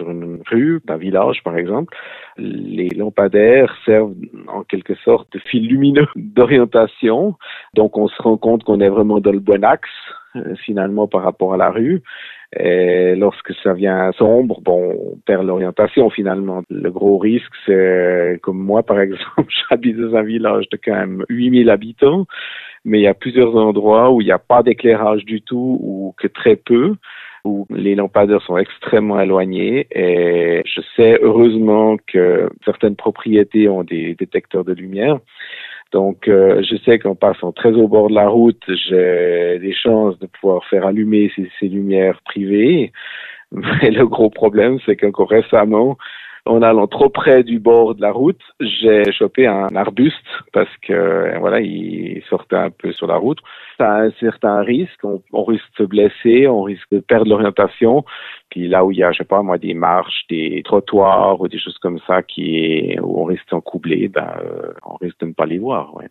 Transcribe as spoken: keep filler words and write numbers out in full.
sur une rue d'un village, par exemple, les lampadaires servent en quelque sorte de fil lumineux d'orientation. Donc, on se rend compte qu'on est vraiment dans le bon axe, euh, finalement, par rapport à la rue. Et lorsque ça vient sombre, bon, on perd l'orientation finalement. Le gros risque, c'est, comme moi par exemple, j'habite dans un village de quand même huit mille habitants, mais il y a plusieurs endroits où il n'y a pas d'éclairage du tout ou que très peu, où les lampadaires sont extrêmement éloignés. Et je sais heureusement que certaines propriétés ont des détecteurs de lumière. Donc, euh, je sais qu'en passant très au bord de la route, j'ai des chances de pouvoir faire allumer ces, ces lumières privées. Mais le gros problème, c'est qu'encore récemment, en allant trop près du bord de la route, j'ai chopé un arbuste parce que, voilà, il sortait un peu sur la route. Ça a un certain risque. On, on risque de se blesser, on risque de perdre l'orientation. Puis là où il y a, je sais pas moi, des marches, des trottoirs ou des choses comme ça qui est, où on risque d'en coubler, ben, euh, on risque de ne pas les voir, ouais.